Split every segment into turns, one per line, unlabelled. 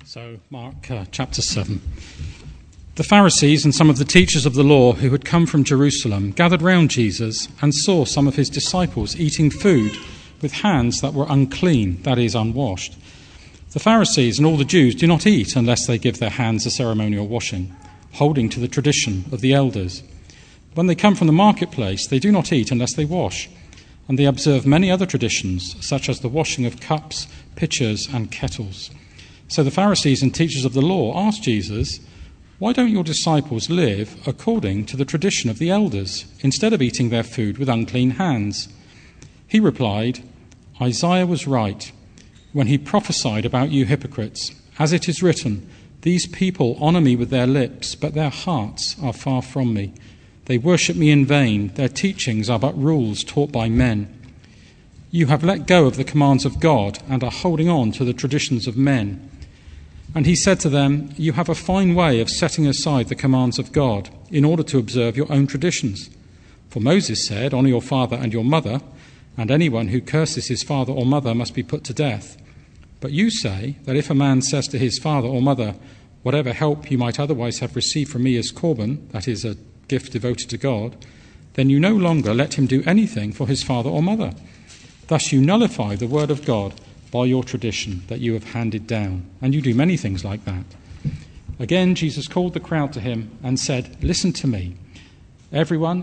So, Mark chapter 7. The Pharisees and some of the teachers of the law who had come from Jerusalem gathered round Jesus and saw some of his disciples eating food with hands that were unclean, that is, unwashed. The Pharisees and all the Jews do not eat unless they give their hands a ceremonial washing, holding to the tradition of the elders. When they come from the marketplace, they do not eat unless they wash, and they observe many other traditions, such as the washing of cups, pitchers, and kettles. So the Pharisees and teachers of the law asked Jesus, "Why don't your disciples live according to the tradition of the elders, instead of eating their food with unclean hands?" He replied, "Isaiah was right when he prophesied about you hypocrites. As it is written, 'These people honor me with their lips, but their hearts are far from me. They worship me in vain. Their teachings are but rules taught by men.' You have let go of the commands of God and are holding on to the traditions of men." And he said to them, "You have a fine way of setting aside the commands of God in order to observe your own traditions. For Moses said, 'Honor your father and your mother,' and anyone who curses his father or mother must be put to death. But you say that if a man says to his father or mother, 'Whatever help you might otherwise have received from me is korban,' that is, a gift devoted to God, then you no longer let him do anything for his father or mother. Thus you nullify the word of God by your tradition that you have handed down, and you do many things like that." Again, Jesus called the crowd to him and said, Listen to me, everyone,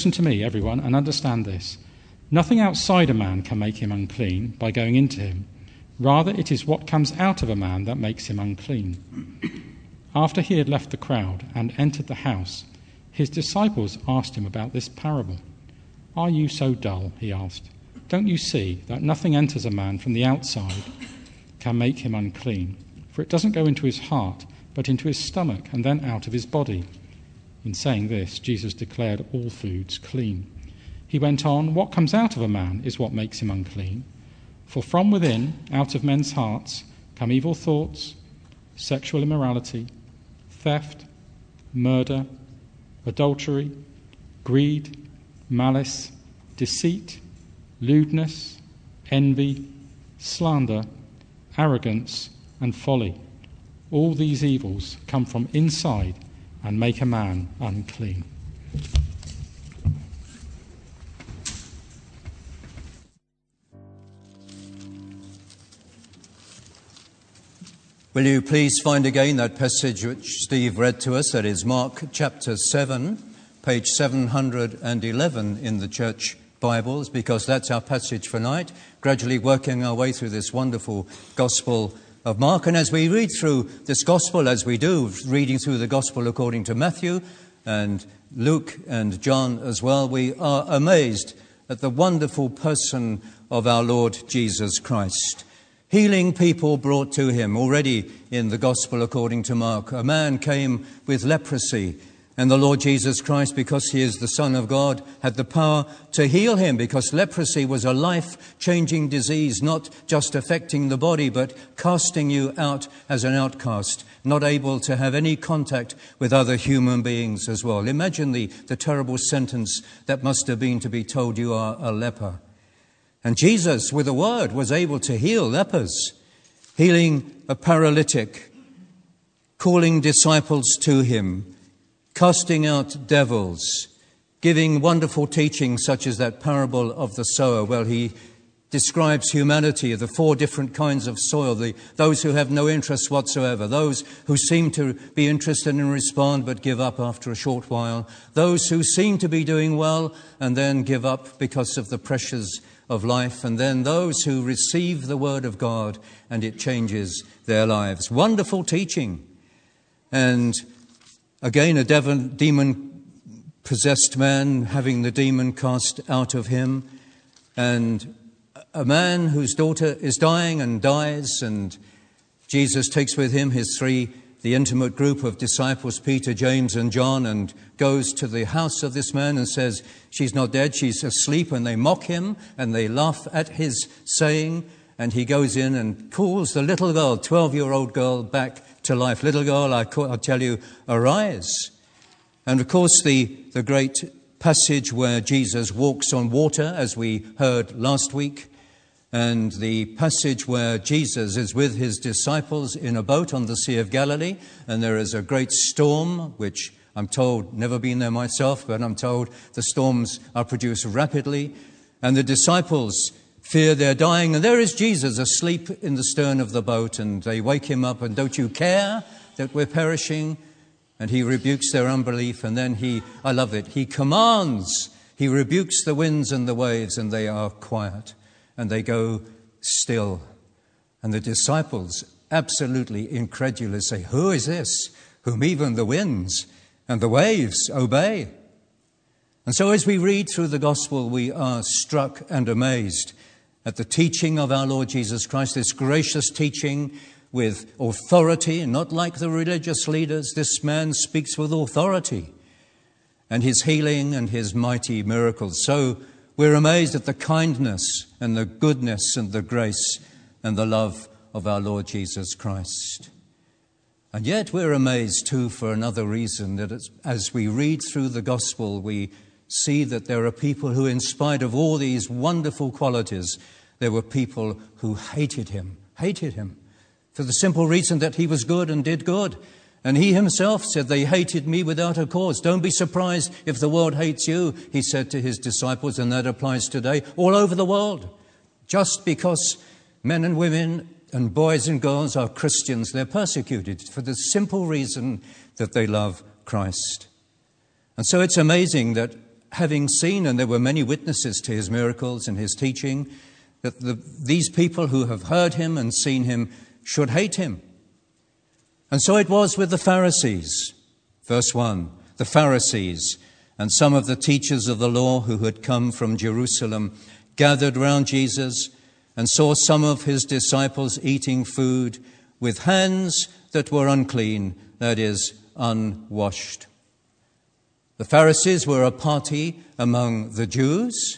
and understand this. Nothing outside a man can make him unclean by going into him. Rather, it is what comes out of a man that makes him unclean." After he had left the crowd and entered the house, his disciples asked him about this parable. "Are you so dull?" he asked. "Don't you see that nothing enters a man from the outside can make him unclean? For it doesn't go into his heart, but into his stomach, and then out of his body." In saying this, Jesus declared all foods clean. He went on, "What comes out of a man is what makes him unclean. For from within, out of men's hearts, come evil thoughts, sexual immorality, theft, murder, adultery, greed, malice, deceit, lewdness, envy, slander, arrogance, and folly. All these evils come from inside and make a man unclean."
Will you please find again that passage which Steve read to us? That is Mark chapter 7, page 711 in the church Bibles, because that's our passage for tonight, gradually working our way through this wonderful Gospel of Mark. And as we read through this Gospel, as we do, reading through the Gospel according to Matthew and Luke and John as well, we are amazed at the wonderful person of our Lord Jesus Christ. Healing people brought to him. Already in the Gospel according to Mark, a man came with leprosy, and the Lord Jesus Christ, because he is the Son of God, had the power to heal him, because leprosy was a life-changing disease, not just affecting the body, but casting you out as an outcast, not able to have any contact with other human beings as well. Imagine the terrible sentence that must have been to be told, "You are a leper." And Jesus, with a word, was able to heal lepers, healing a paralytic, calling disciples to him, casting out devils, giving wonderful teachings such as that parable of the sower, where he describes humanity, the four different kinds of soil, those who have no interest whatsoever, those who seem to be interested and respond but give up after a short while, those who seem to be doing well and then give up because of the pressures of life, and then those who receive the word of God and it changes their lives. Wonderful teaching. And again, a demon-possessed man, having the demon cast out of him, and a man whose daughter is dying and dies, and Jesus takes with him the intimate group of disciples, Peter, James, and John, and goes to the house of this man and says, "She's not dead, she's asleep," and they mock him, and they laugh at his saying, and he goes in and calls the little girl, 12-year-old girl, back to life. "Little girl, I tell you, arise." And of course, the great passage where Jesus walks on water, as we heard last week, and the passage where Jesus is with his disciples in a boat on the Sea of Galilee, and there is a great storm, which I'm told, never been there myself, but I'm told the storms are produced rapidly, and the disciples fear they're dying, and there is Jesus asleep in the stern of the boat, and they wake him up, and don't you care that we're perishing? And he rebukes their unbelief, and then I love it, he commands, he rebukes the winds and the waves, and they are quiet, and they go still. And the disciples, absolutely incredulous, say, who is this, whom even the winds and the waves obey? And so as we read through the gospel, we are struck and amazed at the teaching of our Lord Jesus Christ, this gracious teaching with authority, not like the religious leaders. This man speaks with authority, and his healing and his mighty miracles. So we're amazed at the kindness and the goodness and the grace and the love of our Lord Jesus Christ. And yet we're amazed too for another reason, that as we read through the gospel, we see that there are people who, in spite of all these wonderful qualities, there were people who hated him for the simple reason that he was good and did good. And he himself said, they hated me without a cause. Don't be surprised if the world hates you, he said to his disciples, and that applies today all over the world. Just because men and women and boys and girls are Christians, they're persecuted for the simple reason that they love Christ. And so it's amazing that having seen, and there were many witnesses to his miracles and his teaching, that these people who have heard him and seen him should hate him. And so it was with the Pharisees. Verse 1, the Pharisees and some of the teachers of the law who had come from Jerusalem gathered round Jesus and saw some of his disciples eating food with hands that were unclean, that is, unwashed. The Pharisees were a party among the Jews.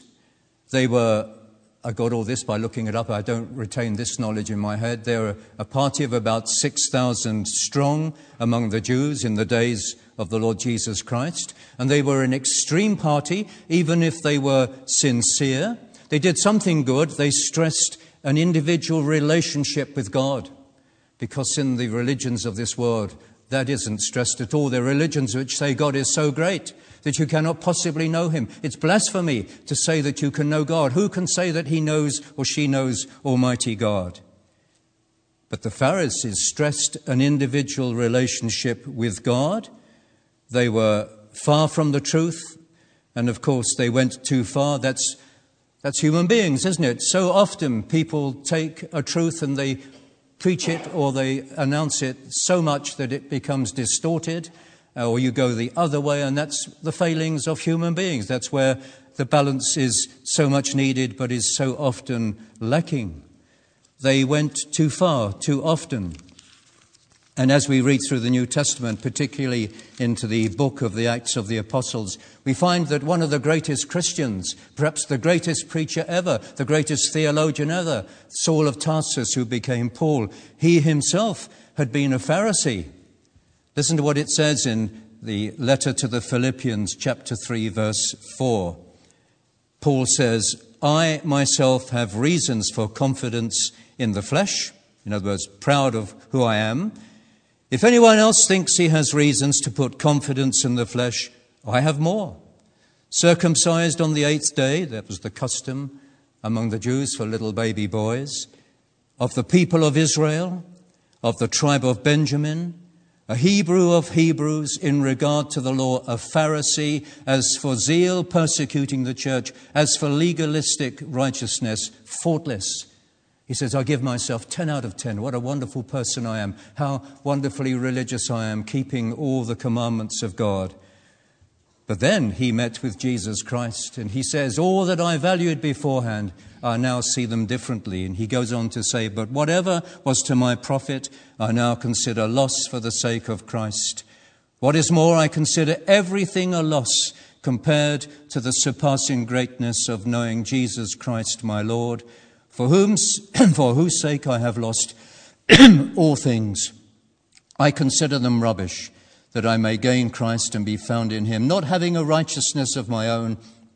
I got all this by looking it up. I don't retain this knowledge in my head. They were a party of about 6,000 strong among the Jews in the days of the Lord Jesus Christ. And they were an extreme party, even if they were sincere. They did something good. They stressed an individual relationship with God, because in the religions of this world, that isn't stressed at all. They're religions which say God is so great that you cannot possibly know him. It's blasphemy to say that you can know God. Who can say that he knows or she knows Almighty God? But the Pharisees stressed an individual relationship with God. They were far from the truth, and of course they went too far. That's human beings, isn't it? So often people take a truth and they preach it or they announce it so much that it becomes distorted, or you go the other way, and that's the failings of human beings. That's where the balance is so much needed but is so often lacking. They went too far, too often. And as we read through the New Testament, particularly into the book of the Acts of the Apostles, we find that one of the greatest Christians, perhaps the greatest preacher ever, the greatest theologian ever, Saul of Tarsus, who became Paul, he himself had been a Pharisee. Listen to what it says in the letter to the Philippians, chapter 3, verse 4. Paul says, I myself have reasons for confidence in the flesh, in other words, proud of who I am. If anyone else thinks he has reasons to put confidence in the flesh, I have more. Circumcised on the 8th day, that was the custom among the Jews for little baby boys, of the people of Israel, of the tribe of Benjamin, a Hebrew of Hebrews, in regard to the law, a Pharisee, as for zeal persecuting the church, as for legalistic righteousness, faultless. He says, I give myself 10 out of 10. What a wonderful person I am. How wonderfully religious I am, keeping all the commandments of God. But then he met with Jesus Christ, and he says, all that I valued beforehand, I now see them differently. And he goes on to say, but whatever was to my profit, I now consider loss for the sake of Christ. What is more, I consider everything a loss compared to the surpassing greatness of knowing Jesus Christ my Lord, for whose sake I have lost all things. I consider them rubbish, that I may gain Christ and be found in him, not having a righteousness of my own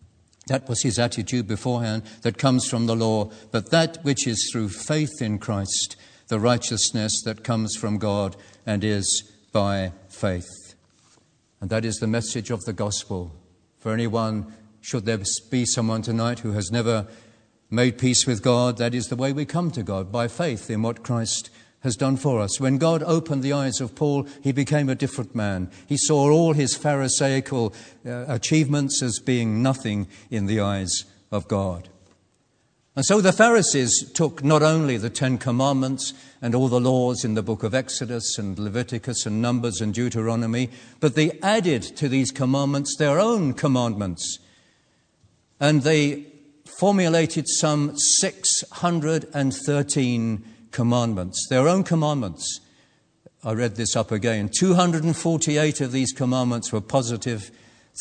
That was his attitude beforehand, that comes from the law, but that which is through faith in Christ, the righteousness that comes from God and is by faith. And that is the message of the gospel. For anyone, should there be someone tonight who has never made peace with God, that is the way we come to God, by faith in what Christ has done for us. When God opened the eyes of Paul, he became a different man. He saw all his Pharisaical achievements as being nothing in the eyes of God. And so the Pharisees took not only the 10 Commandments and all the laws in the book of Exodus and Leviticus and Numbers and Deuteronomy, but they added to these commandments their own commandments. And they formulated some 613 commandments, their own commandments. I read this up again. 248 of these commandments were positive,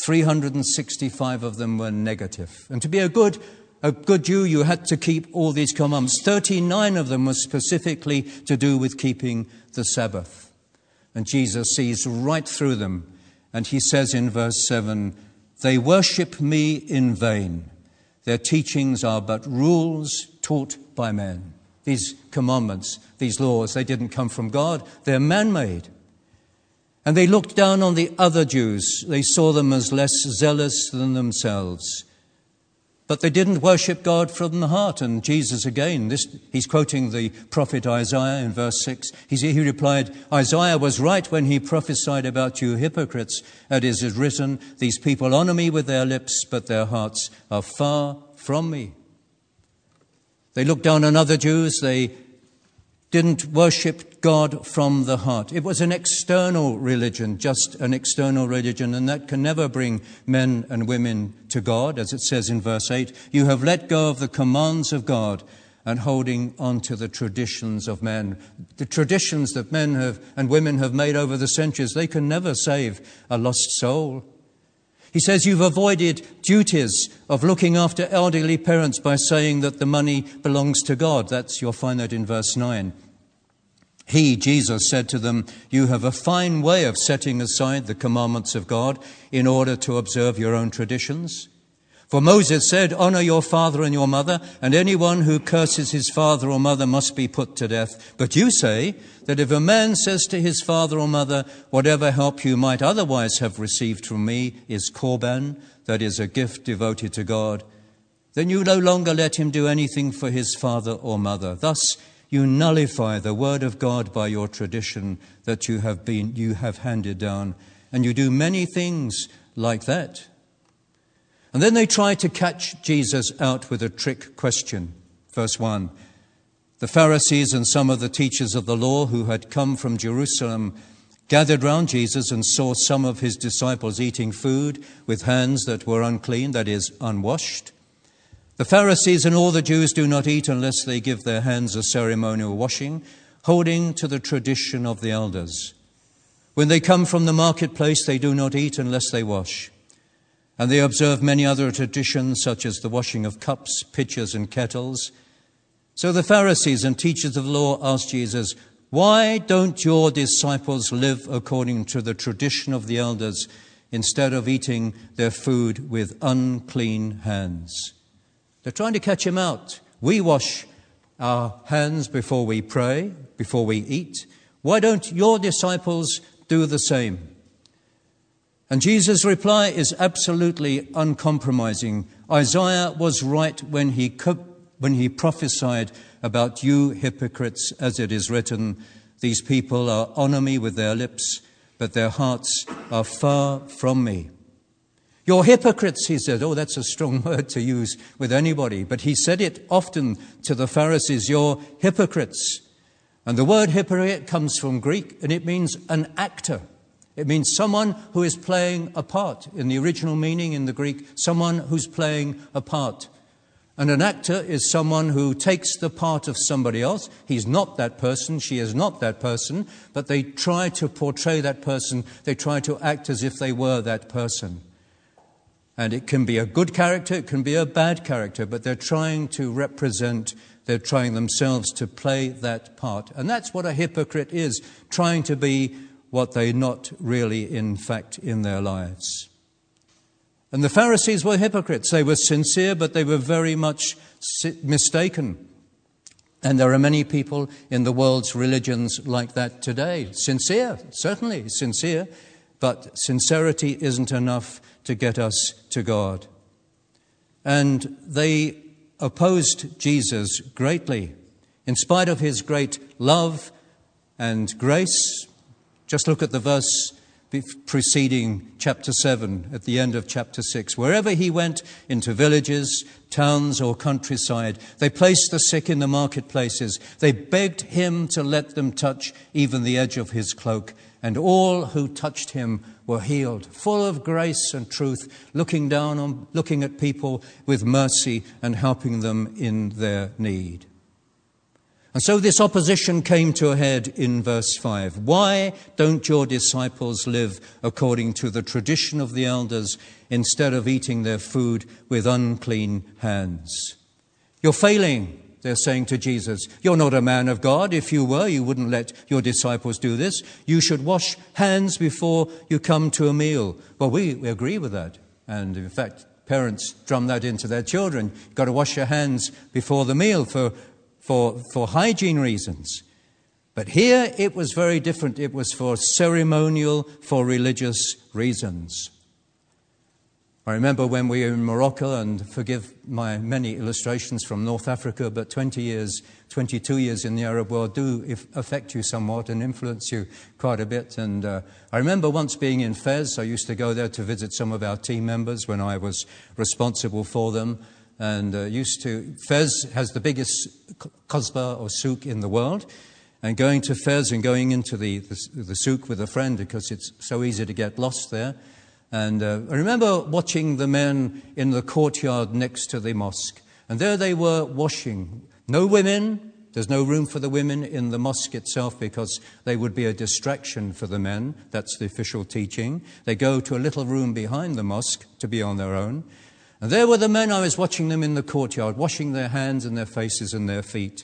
365 of them were negative. And to be a good Jew, you had to keep all these commandments. 39 of them were specifically to do with keeping the Sabbath. And Jesus sees right through them. And he says in verse 7, "They worship me in vain. Their teachings are but rules taught by men." These commandments, these laws, they didn't come from God. They're man-made. And they looked down on the other Jews. They saw them as less zealous than themselves. But they didn't worship God from the heart. And Jesus again, he's quoting the prophet Isaiah in verse 6. He replied, "Isaiah was right when he prophesied about you hypocrites. As it is written, these people honor me with their lips, but their hearts are far from me." They looked down on other Jews. They didn't worship God from the heart. It was an external religion, just an external religion, and that can never bring men and women to God. As it says in verse 8, "You have let go of the commands of God and holding on to the traditions of men." The traditions that men have and women have made over the centuries, they can never save a lost soul. He says you've avoided duties of looking after elderly parents by saying that the money belongs to God. You'll find that in verse 9. He, Jesus, said to them, "You have a fine way of setting aside the commandments of God in order to observe your own traditions. For Moses said, 'Honor your father and your mother, and anyone who curses his father or mother must be put to death.' But you say that if a man says to his father or mother, 'Whatever help you might otherwise have received from me is korban,' that is a gift devoted to God, then you no longer let him do anything for his father or mother. Thus you nullify the word of God by your tradition that you have handed down, and you do many things like that." And then they try to catch Jesus out with a trick question. Verse 1, "The Pharisees and some of the teachers of the law who had come from Jerusalem gathered round Jesus and saw some of his disciples eating food with hands that were unclean, that is, unwashed. The Pharisees and all the Jews do not eat unless they give their hands a ceremonial washing, holding to the tradition of the elders. When they come from the marketplace, they do not eat unless they wash. And they observe many other traditions, such as the washing of cups, pitchers, and kettles. So the Pharisees and teachers of the law asked Jesus, 'Why don't your disciples live according to the tradition of the elders instead of eating their food with unclean hands?' They're trying to catch him out. We wash our hands before we pray, before we eat. Why don't your disciples do the same?" And Jesus' reply is absolutely uncompromising. Isaiah was right when he prophesied about you hypocrites, as it is written, "These people honor me with their lips, but their hearts are far from me." You're hypocrites, he said. Oh, that's a strong word to use with anybody. But he said it often to the Pharisees, "You're hypocrites." And the word hypocrite comes from Greek, and it means an actor. It means someone who is playing a part. In the original meaning in the Greek, someone who's playing a part. And an actor is someone who takes the part of somebody else. He's not that person, she is not that person, but they try to portray that person. They try to act as if they were that person. And it can be a good character, it can be a bad character, but they're trying themselves to play that part. And that's what a hypocrite is, trying to be what they're not really, in fact, in their lives. And the Pharisees were hypocrites. They were sincere, but they were very much mistaken. And there are many people in the world's religions like that today. Sincere, certainly sincere, but sincerity isn't enough to get us to God. And they opposed Jesus greatly. In spite of his great love and grace, just look at the verse preceding chapter 7, at the end of chapter 6. Wherever he went, into villages, towns or countryside, they placed the sick in the marketplaces. They begged him to let them touch even the edge of his cloak. And all who touched him were healed, full of grace and truth, looking at people with mercy and helping them in their need. And so this opposition came to a head in verse 5. Why don't your disciples live according to the tradition of the elders instead of eating their food with unclean hands? You're failing, they're saying to Jesus. You're not a man of God. If you were, you wouldn't let your disciples do this. You should wash hands before you come to a meal. Well, we agree with that. And in fact, parents drum that into their children. You've got to wash your hands before the meal for hygiene reasons. But here it was very different. It was for ceremonial, for religious reasons. I remember when we were in Morocco, and forgive my many illustrations from North Africa, but 22 years in the Arab world do affect you somewhat and influence you quite a bit. And I remember once being in Fez. I used to go there to visit some of our team members when I was responsible for them. And Fez has the biggest kasbah or souk in the world. And going to Fez and going into the souk with a friend, because it's so easy to get lost there. And I remember watching the men in the courtyard next to the mosque. And there they were washing. No women. There's no room for the women in the mosque itself because they would be a distraction for the men. That's the official teaching. They go to a little room behind the mosque to be on their own. And there were the men. I was watching them in the courtyard, washing their hands and their faces and their feet.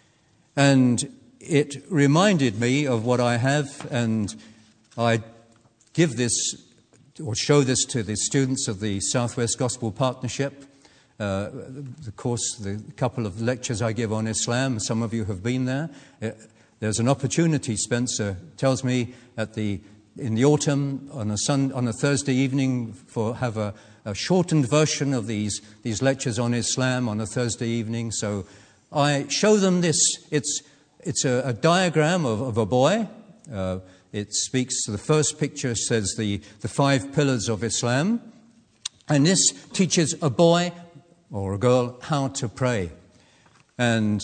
And it reminded me of what I have, and I give this or show this to the students of the Southwest Gospel Partnership. The couple of lectures I give on Islam, some of you have been there. There's an opportunity, Spencer tells me, in the autumn on a Thursday evening have a shortened version of these lectures on Islam on a Thursday evening. So I show them this. It's a diagram of a boy. It speaks to the first picture, says the 5 pillars of Islam. And this teaches a boy or a girl how to pray. And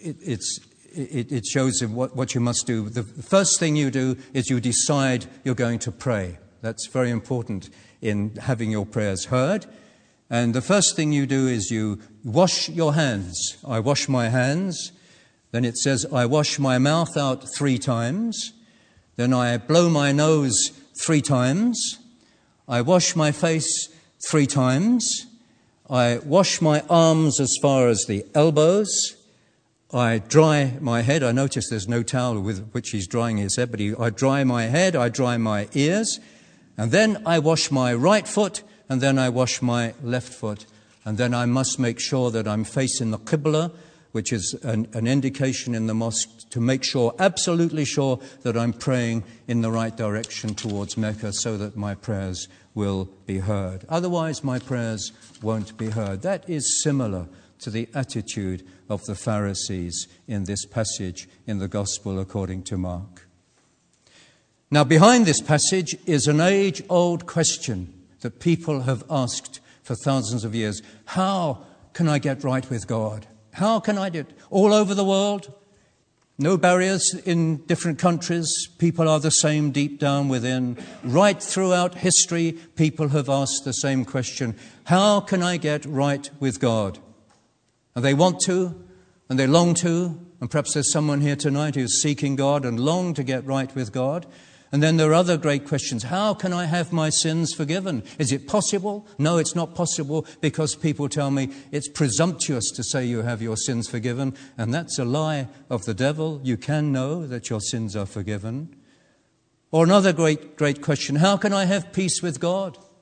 it shows him what you must do. The first thing you do is you decide you're going to pray. That's very important in having your prayers heard. And the first thing you do is you wash your hands. I wash my hands. Then it says, I wash my mouth out 3 times. Then I blow my nose 3 times. I wash my face 3 times. I wash my arms as far as the elbows. I dry my head. I notice there's no towel with which he's drying his head, but I dry my head, I dry my ears. And then I wash my right foot, and then I wash my left foot. And then I must make sure that I'm facing the Qibla, which is an indication in the mosque to make sure, absolutely sure, that I'm praying in the right direction towards Mecca so that my prayers will be heard. Otherwise, my prayers won't be heard. That is similar to the attitude of the Pharisees in this passage in the Gospel according to Mark. Now, behind this passage is an age-old question that people have asked for thousands of years. How can I get right with God? How can I do it? All over the world, no barriers in different countries. People are the same deep down within. Right throughout history, people have asked the same question. How can I get right with God? And they want to, and they long to, and perhaps there's someone here tonight who's seeking God and long to get right with God. And then there are other great questions. How can I have my sins forgiven? Is it possible? No, it's not possible, because people tell me it's presumptuous to say you have your sins forgiven. And that's a lie of the devil. You can know that your sins are forgiven. Or another great question. How can I have peace with God?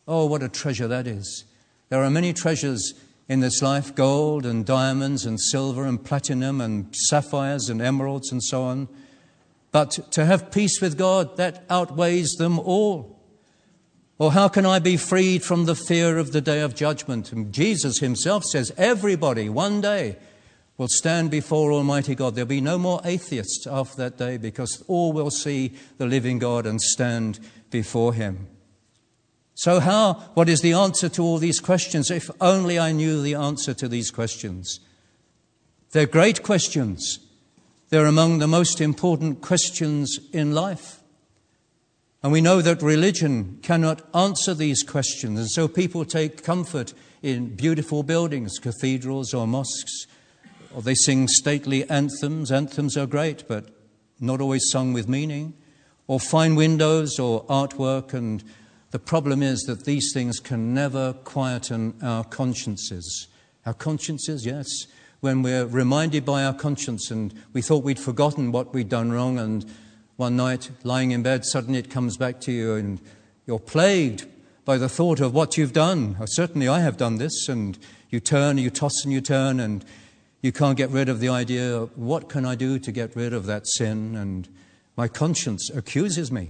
Oh, what a treasure that is. There are many treasures in this life, gold and diamonds and silver and platinum and sapphires and emeralds and so on. But to have peace with God, that outweighs them all. Or how can I be freed from the fear of the day of judgment? And Jesus himself says everybody one day will stand before Almighty God. There'll be no more atheists after that day, because all will see the living God and stand before him. So what is the answer to all these questions? If only I knew the answer to these questions. They're great questions. They're among the most important questions in life. And we know that religion cannot answer these questions. And so people take comfort in beautiful buildings, cathedrals or mosques, or they sing stately anthems. Anthems are great, but not always sung with meaning. Or fine windows or artwork. And the problem is that these things can never quieten our consciences. Our consciences, yes. When we're reminded by our conscience and we thought we'd forgotten what we'd done wrong, and one night, lying in bed, suddenly it comes back to you and you're plagued by the thought of what you've done. Certainly I have done this, and you turn, you toss and you turn, and you can't get rid of the idea, what can I do to get rid of that sin? And my conscience accuses me.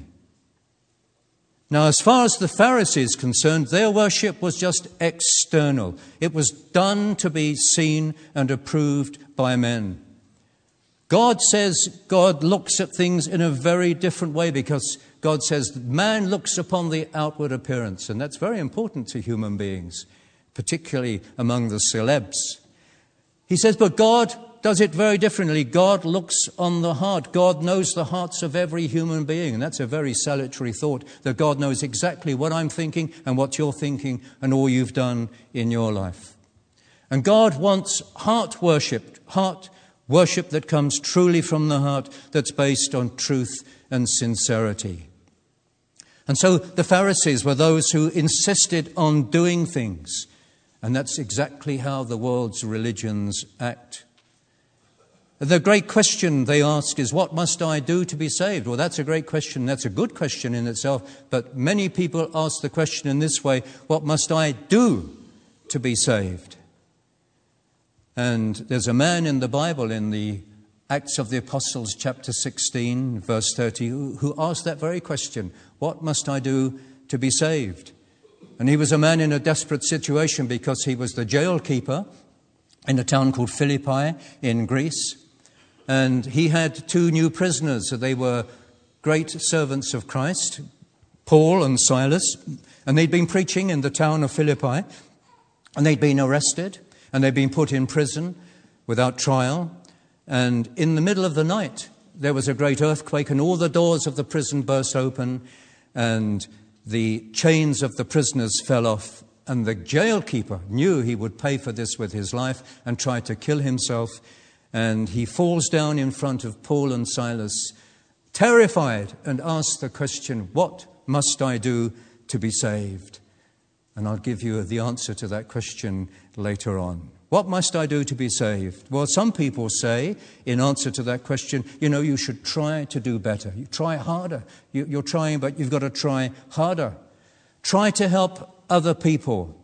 Now, as far as the Pharisees are concerned, their worship was just external. It was done to be seen and approved by men. God says God looks at things in a very different way, because God says that man looks upon the outward appearance, and that's very important to human beings, particularly among the celebs. He says, but God does it very differently. God looks on the heart. God knows the hearts of every human being. And that's a very salutary thought, that God knows exactly what I'm thinking and what you're thinking and all you've done in your life. And God wants heart worship that comes truly from the heart, that's based on truth and sincerity. And so the Pharisees were those who insisted on doing things. And that's exactly how the world's religions act. The great question they ask is, what must I do to be saved? Well, that's a great question. That's a good question in itself. But many people ask the question in this way, what must I do to be saved? And there's a man in the Bible, in the Acts of the Apostles, chapter 16, verse 30, who asked that very question, what must I do to be saved? And he was a man in a desperate situation, because he was the jail keeper in a town called Philippi in Greece. And he had two new prisoners. They were great servants of Christ, Paul and Silas. And they'd been preaching in the town of Philippi. And they'd been arrested. And they'd been put in prison without trial. And in the middle of the night, there was a great earthquake, and all the doors of the prison burst open, and the chains of the prisoners fell off, and the jailkeeper knew he would pay for this with his life and tried to kill himself. And he falls down in front of Paul and Silas, terrified, and asks the question, what must I do to be saved? And I'll give you the answer to that question later on. What must I do to be saved? Well, some people say, in answer to that question, you should try to do better. You try harder. You're trying, but you've got to try harder. Try to help other people.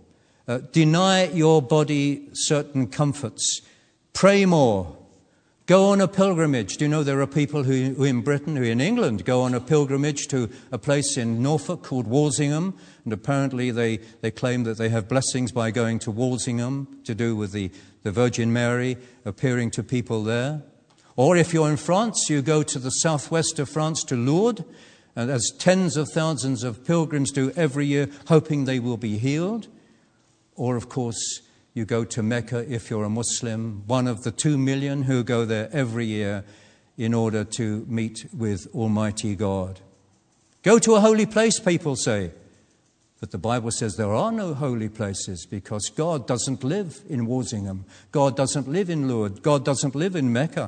Deny your body certain comforts. Pray more. Go on a pilgrimage. Do you know there are people who in Britain, who in England, go on a pilgrimage to a place in Norfolk called Walsingham, and apparently they claim that they have blessings by going to Walsingham, to do with the Virgin Mary appearing to people there. Or if you're in France, you go to the southwest of France, to Lourdes, and as tens of thousands of pilgrims do every year, hoping they will be healed. Or, of course, you go to Mecca if you're a Muslim, one of the 2 million who go there every year in order to meet with Almighty God. Go to a holy place, people say. But the Bible says there are no holy places, because God doesn't live in Walsingham. God doesn't live in Lourdes. God doesn't live in Mecca.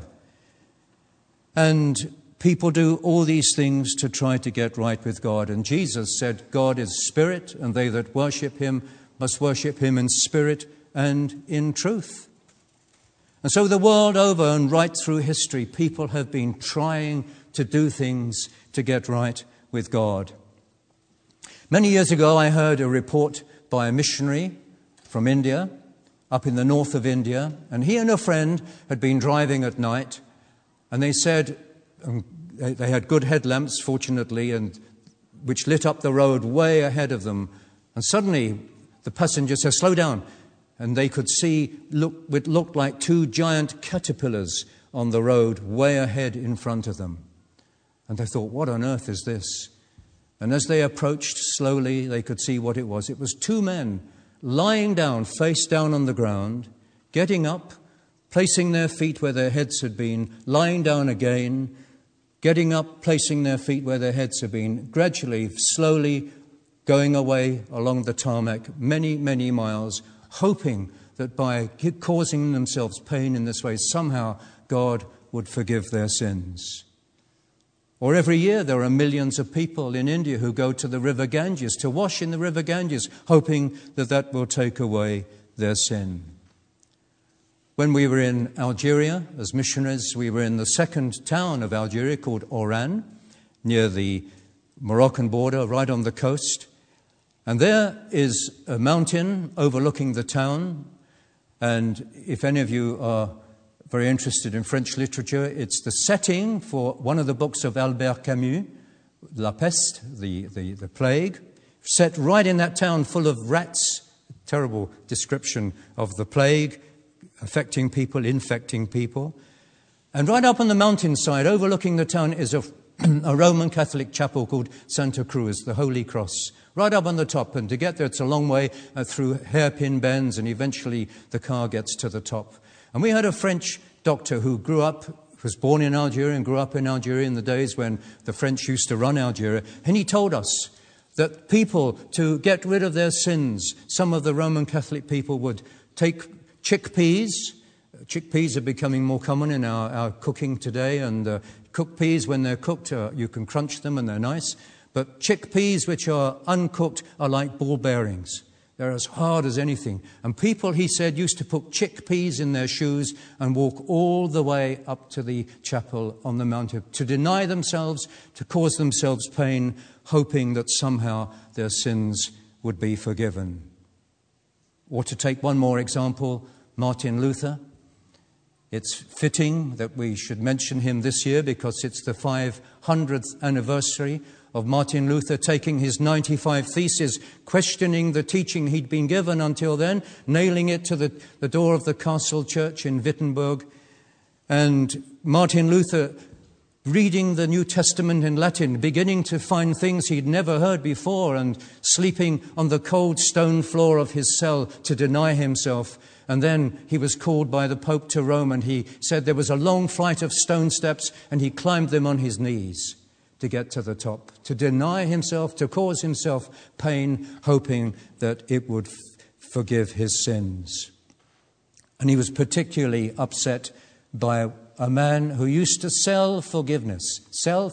And people do all these things to try to get right with God. And Jesus said, God is spirit, and they that worship him must worship him in spirit and in truth. And so the world over and right through history, people have been trying to do things to get right with God. Many years ago, I heard a report by a missionary from India, up in the north of India, and he and a friend had been driving at night, and they said they had good headlamps, fortunately, and which lit up the road way ahead of them. And suddenly, the passenger said, "Slow down." And they could see what looked like two giant caterpillars on the road way ahead in front of them. And they thought, what on earth is this? And as they approached slowly, they could see what it was. It was two men lying down, face down on the ground, getting up, placing their feet where their heads had been, lying down again, getting up, placing their feet where their heads had been, gradually, slowly going away along the tarmac, many, many miles, hoping that by causing themselves pain in this way, somehow God would forgive their sins. Or every year there are millions of people in India who go to the river Ganges to wash in the river Ganges, hoping that that will take away their sin. When we were in Algeria as missionaries, we were in the second town of Algeria called Oran, near the Moroccan border, right on the coast. And there is a mountain overlooking the town. And if any of you are very interested in French literature, it's the setting for one of the books of Albert Camus, La Peste, the plague, set right in that town full of rats. Terrible description of the plague affecting people, infecting people. And right up on the mountainside, overlooking the town, is a Roman Catholic chapel called Santa Cruz, the Holy Cross, right up on the top. And to get there, it's a long way through hairpin bends, and eventually the car gets to the top. And we had a French doctor who was born in Algeria and grew up in Algeria in the days when the French used to run Algeria. And he told us that people, to get rid of their sins, some of the Roman Catholic people would take chickpeas. Chickpeas are becoming more common in our cooking today, and cooked peas, when they're cooked, you can crunch them and they're nice. But chickpeas which are uncooked are like ball bearings. They're as hard as anything. And people, he said, used to put chickpeas in their shoes and walk all the way up to the chapel on the mountain to deny themselves, to cause themselves pain, hoping that somehow their sins would be forgiven. Or to take one more example, Martin Luther. It's fitting that we should mention him this year because it's the 500th anniversary of Martin Luther taking his 95 Theses, questioning the teaching he'd been given until then, nailing it to the door of the castle church in Wittenberg. And Martin Luther reading the New Testament in Latin, beginning to find things he'd never heard before, and sleeping on the cold stone floor of his cell to deny himself. And then he was called by the Pope to Rome, and he said there was a long flight of stone steps, and he climbed them on his knees to get to the top, to deny himself, to cause himself pain, hoping that it would forgive his sins. And he was particularly upset by a man who used to sell forgiveness, sell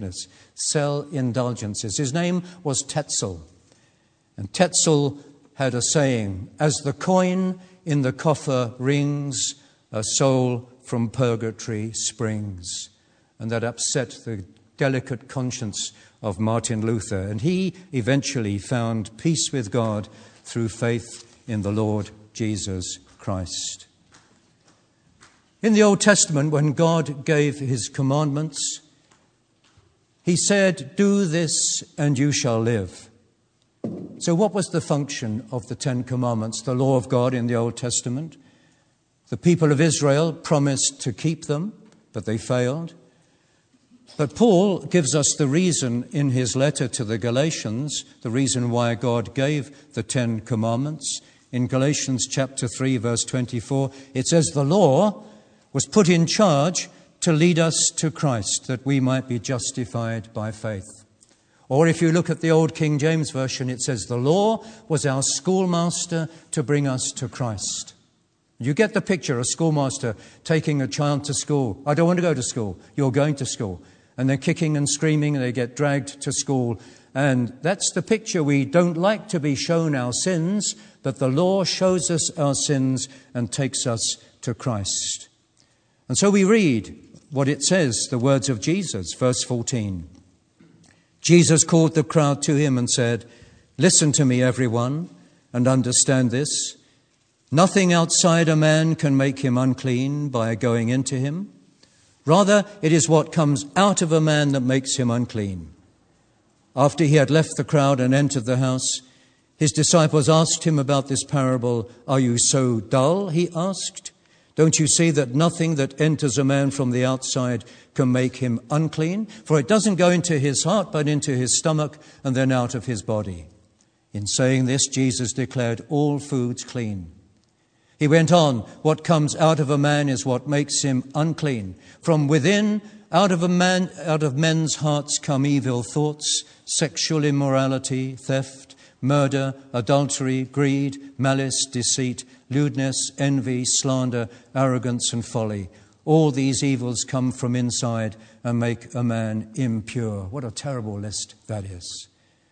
indulgences. His name was Tetzel. And Tetzel had a saying, "As the coin in the coffer rings, a soul from purgatory springs." And that upset the delicate conscience of Martin Luther. And he eventually found peace with God through faith in the Lord Jesus Christ. In the Old Testament, when God gave his commandments, he said, "Do this and you shall live." So what was the function of the 10 Commandments, the law of God in the Old Testament? The people of Israel promised to keep them, but they failed. But Paul gives us the reason in his letter to the Galatians, the reason why God gave the 10 Commandments. In Galatians chapter 3, verse 24, it says, "The law was put in charge to lead us to Christ, that we might be justified by faith." Or if you look at the old King James Version, it says, "The law was our schoolmaster to bring us to Christ." You get the picture, a schoolmaster taking a child to school. "I don't want to go to school." "You're going to school." And they're kicking and screaming, and they get dragged to school. And that's the picture. We don't like to be shown our sins, but the law shows us our sins and takes us to Christ. And so we read what it says, the words of Jesus, verse 14. Jesus called the crowd to him and said, Listen to me, everyone, and understand this. Nothing outside a man can make him unclean by going into him. Rather, it is what comes out of a man that makes him unclean. After he had left the crowd and entered the house, his disciples asked him about this parable. Are you so dull? He asked. Don't you see that nothing that enters a man from the outside can make him unclean? For it doesn't go into his heart, but into his stomach and then out of his body. In saying this, Jesus declared all foods clean. He went on, what comes out of a man is what makes him unclean. From within, out of men's hearts come evil thoughts, sexual immorality, theft, murder, adultery, greed, malice, deceit, lewdness, envy, slander, arrogance, and folly. All these evils come from inside and make a man impure. What a terrible list that is.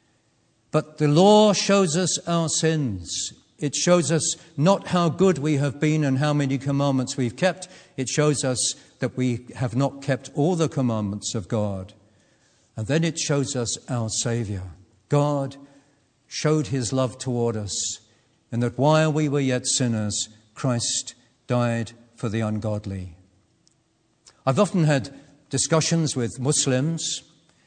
But the law shows us our sins. It shows us not how good we have been and how many commandments we've kept. It shows us that we have not kept all the commandments of God. And then it shows us our Saviour. God showed his love toward us, and that while we were yet sinners, Christ died for the ungodly. I've often had discussions with Muslims,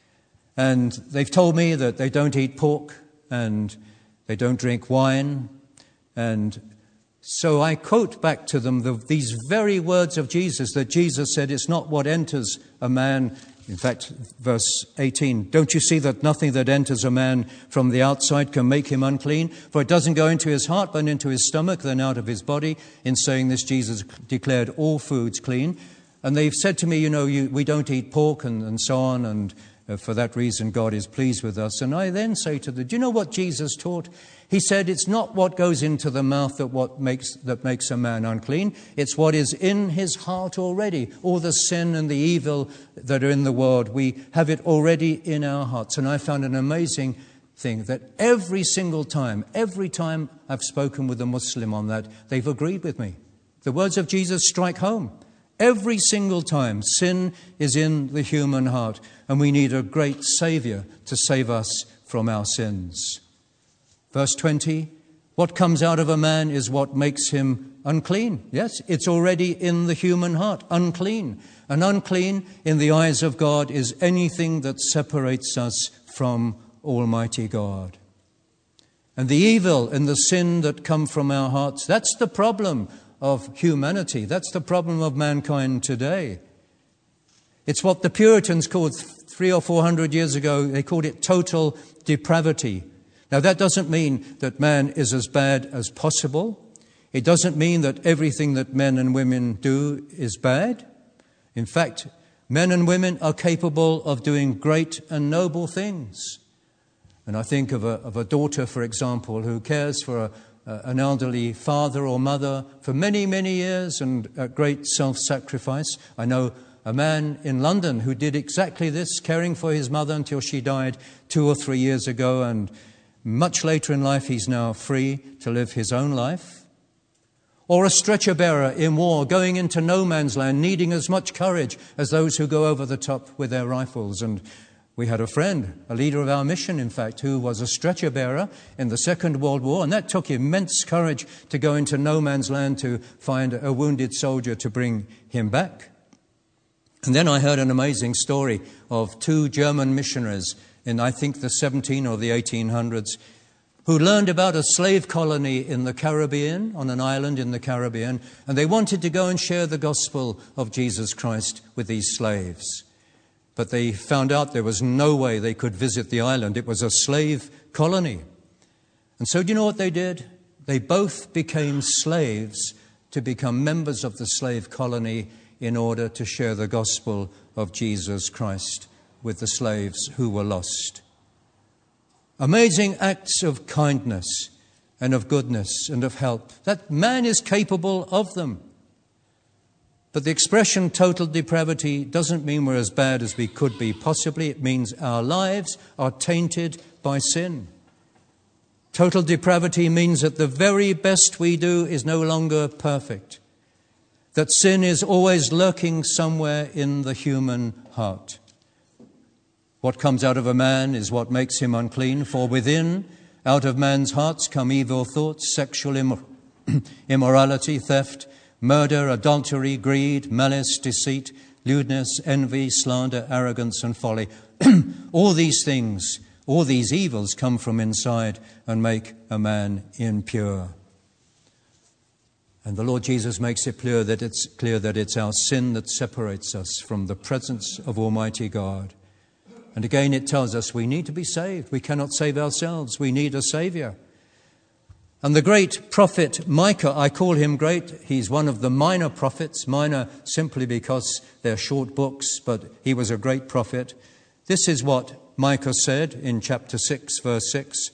and they've told me that they don't eat pork and they don't drink wine. And so I quote back to them these very words of Jesus, that Jesus said, it's not what enters a man. In fact, verse 18, don't you see that nothing that enters a man from the outside can make him unclean? For it doesn't go into his heart, but into his stomach, then out of his body. In saying this, Jesus declared all foods clean. And they've said to me, we don't eat pork and so on, and for that reason God is pleased with us. And I then say to them, do you know what Jesus taught? He said it's not what goes into the mouth that makes a man unclean. It's what is in his heart already. All the sin and the evil that are in the world, we have it already in our hearts. And I found an amazing thing that every time I've spoken with a Muslim on that, they've agreed with me. The words of Jesus strike home. Every single time, sin is in the human heart, and we need a great Saviour to save us from our sins. Verse 20, what comes out of a man is what makes him unclean. Yes, it's already in the human heart, unclean. And unclean in the eyes of God is anything that separates us from Almighty God. And the evil and the sin that come from our hearts, that's the problem of humanity. That's the problem of mankind today. It's what the Puritans called 300 or 400 years ago. They called it total depravity. Now, that doesn't mean that man is as bad as possible. It doesn't mean that everything that men and women do is bad. In fact, men and women are capable of doing great and noble things. And I think of a daughter, for example, who cares for an elderly father or mother for many, many years and at great self-sacrifice. I know a man in London who did exactly this, caring for his mother until she died 2 or 3 years ago, and much later in life he's now free to live his own life. Or a stretcher bearer in war, going into no man's land, needing as much courage as those who go over the top with their rifles. And we had a friend, a leader of our mission, in fact, who was a stretcher bearer in the Second World War, and that took immense courage to go into no man's land to find a wounded soldier to bring him back. And then I heard an amazing story of 2 German missionaries in, I think, the 17 or the 1800s, who learned about a slave colony in the Caribbean, on an island in the Caribbean, and they wanted to go and share the gospel of Jesus Christ with these slaves. But they found out there was no way they could visit the island. It was a slave colony. And so do you know what they did? They both became slaves to become members of the slave colony in order to share the gospel of Jesus Christ with the slaves who were lost. Amazing acts of kindness and of goodness and of help. That man is capable of them. But the expression total depravity doesn't mean we're as bad as we could be possibly. It means our lives are tainted by sin. Total depravity means that the very best we do is no longer perfect. That sin is always lurking somewhere in the human heart. What comes out of a man is what makes him unclean, for within, Out of man's hearts come evil thoughts, sexual immorality, theft, murder, adultery, greed, malice, deceit, lewdness, envy, slander, arrogance, and folly. All these things, all these evils come from inside and make a man impure. And the Lord Jesus makes it clear that it's our sin that separates us from the presence of Almighty God. And again it tells us we need to be saved. We cannot save ourselves. We need a Saviour. And the great prophet Micah, I call him great. He's one of the minor prophets, minor simply because they're short books, but he was a great prophet. This is what Micah said in chapter 6, verse 6.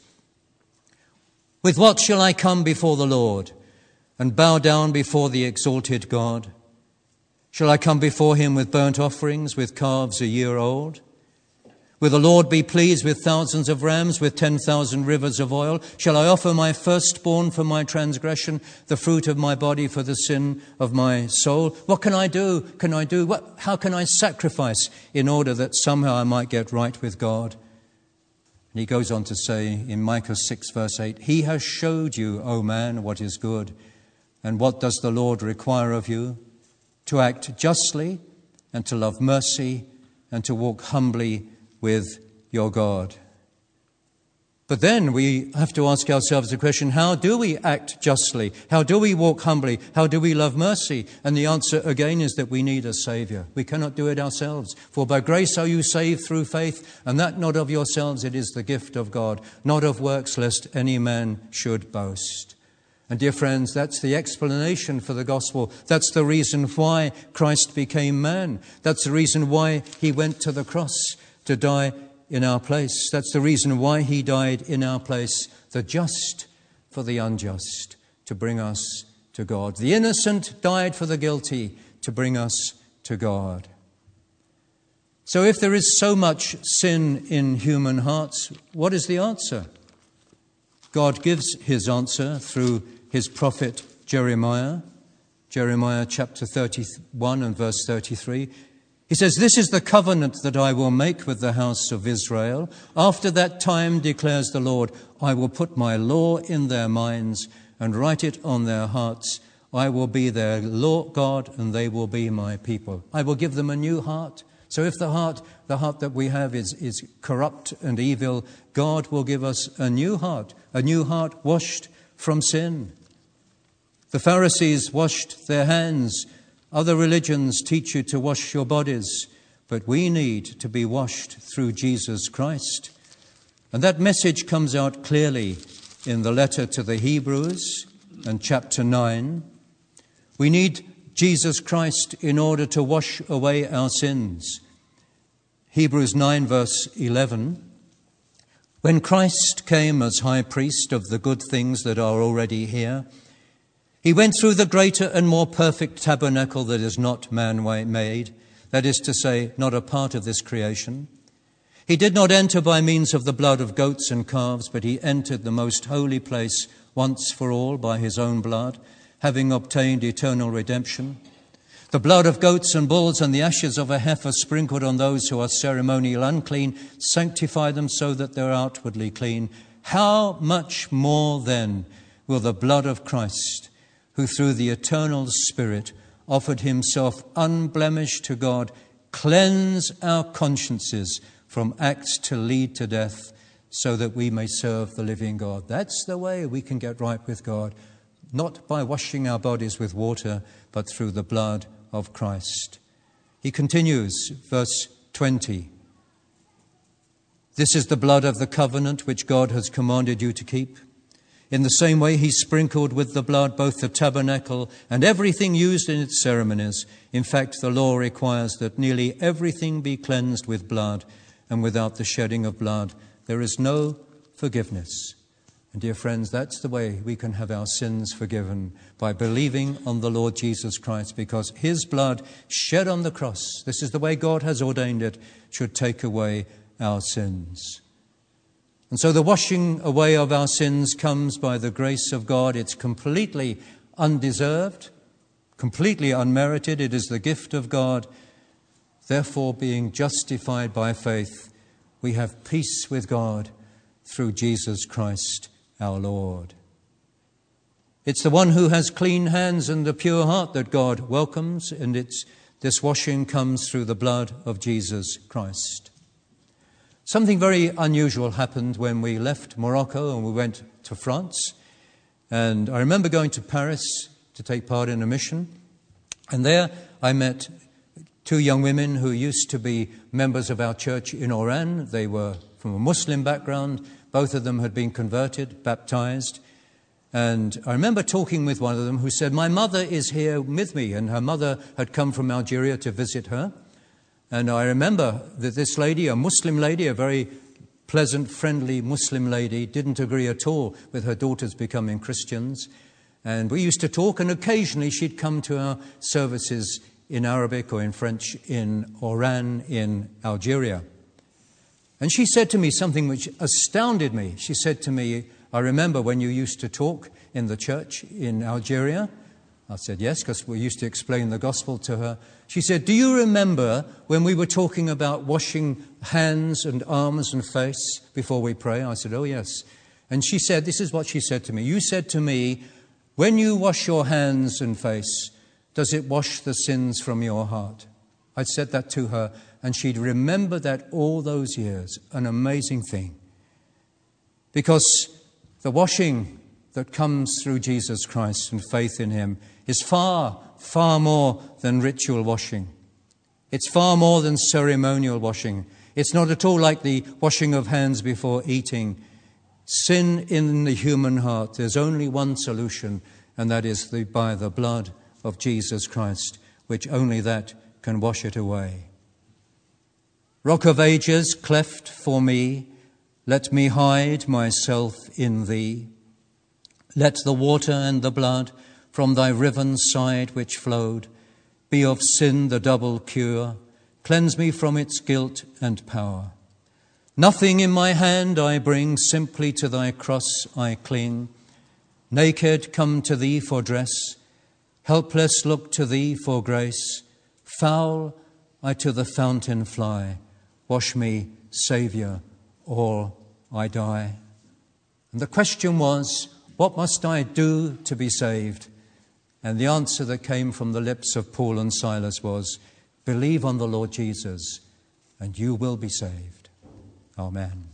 With what shall I come before the Lord and bow down before the exalted God? Shall I come before him with burnt offerings, with calves a year old? Will the Lord be pleased with thousands of rams, with 10,000 rivers of oil? Shall I offer my firstborn for my transgression, the fruit of my body for the sin of my soul? What can I do? How can I sacrifice in order that somehow I might get right with God? And he goes on to say in Micah 6, verse 8, He has showed you, O man, what is good. And what does the Lord require of you? To act justly and to love mercy and to walk humbly with your God. But then we have to ask ourselves the question, how do we act justly? How do we walk humbly? How do we love mercy? And the answer again is that we need a Saviour. We cannot do it ourselves. For by grace are you saved through faith, and that not of yourselves, it is the gift of God, not of works, lest any man should boast. And dear friends, that's the explanation for the gospel. That's the reason why Christ became man. That's the reason why he went to the cross to die in our place. That's the reason why he died in our place, the just for the unjust, to bring us to God. The innocent died for the guilty, to bring us to God. So if there is so much sin in human hearts, what is the answer? God gives his answer through his prophet Jeremiah. Jeremiah chapter 31 and verse 33. He says, This is the covenant that I will make with the house of Israel. After that time, declares the Lord, I will put my law in their minds and write it on their hearts. I will be their Lord God, and they will be my people. I will give them a new heart. So if the heart that we have is corrupt and evil, God will give us a new heart washed from sin. The Pharisees washed their hands. Other religions teach you to wash your bodies, but we need to be washed through Jesus Christ. And that message comes out clearly in the letter to the Hebrews and chapter 9. We need Jesus Christ in order to wash away our sins. Hebrews 9 verse 11. When Christ came as high priest of the good things that are already here, he went through the greater and more perfect tabernacle that is not man-made, that is to say, not a part of this creation. He did not enter by means of the blood of goats and calves, but he entered the most holy place once for all by his own blood, having obtained eternal redemption. The blood of goats and bulls and the ashes of a heifer sprinkled on those who are ceremonial unclean sanctify them so that they're outwardly clean. How much more then will the blood of Christ, who through the eternal Spirit offered himself unblemished to God, cleanse our consciences from acts to lead to death, so that we may serve the living God. That's the way we can get right with God, not by washing our bodies with water, but through the blood of Christ. He continues, verse 20. This is the blood of the covenant which God has commanded you to keep. In the same way, he sprinkled with the blood both the tabernacle and everything used in its ceremonies. In fact, the law requires that nearly everything be cleansed with blood, and without the shedding of blood, there is no forgiveness. And dear friends, that's the way we can have our sins forgiven, by believing on the Lord Jesus Christ, because his blood shed on the cross, this is the way God has ordained it, should take away our sins. And so the washing away of our sins comes by the grace of God. It's completely undeserved, completely unmerited. It is the gift of God. Therefore, being justified by faith, we have peace with God through Jesus Christ our Lord. It's the one who has clean hands and a pure heart that God welcomes, and this washing comes through the blood of Jesus Christ. Something very unusual happened when we left Morocco and we went to France. And I remember going to Paris to take part in a mission. And there I met two young women who used to be members of our church in Oran. They were from a Muslim background. Both of them had been converted, baptized. And I remember talking with one of them who said, my mother is here with me, and her mother had come from Algeria to visit her. And I remember that this lady, a Muslim lady, a very pleasant, friendly Muslim lady, didn't agree at all with her daughters becoming Christians. And we used to talk, and occasionally she'd come to our services in Arabic or in French in Oran in Algeria. And she said to me something which astounded me. She said to me, I remember when you used to talk in the church in Algeria. I said, yes, because we used to explain the gospel to her. She said, do you remember when we were talking about washing hands and arms and face before we pray? I said, oh, yes. And she said, this is what she said to me. You said to me, when you wash your hands and face, does it wash the sins from your heart? I'd said that to her, and she'd remember that all those years. An amazing thing. Because the washing that comes through Jesus Christ and faith in him is far, far more than ritual washing. It's far more than ceremonial washing. It's not at all like the washing of hands before eating. Sin in the human heart, there's only one solution, and that is by the blood of Jesus Christ, which only that can wash it away. Rock of ages, cleft for me, let me hide myself in thee. Let the water and the blood from thy riven side which flowed be of sin the double cure. Cleanse me from its guilt and power. Nothing in my hand I bring, simply to thy cross I cling. Naked come to thee for dress, helpless look to thee for grace. Foul I to the fountain fly, wash me, Saviour, or I die. And the question was, what must I do to be saved? And the answer that came from the lips of Paul and Silas was, believe on the Lord Jesus, and you will be saved. Amen.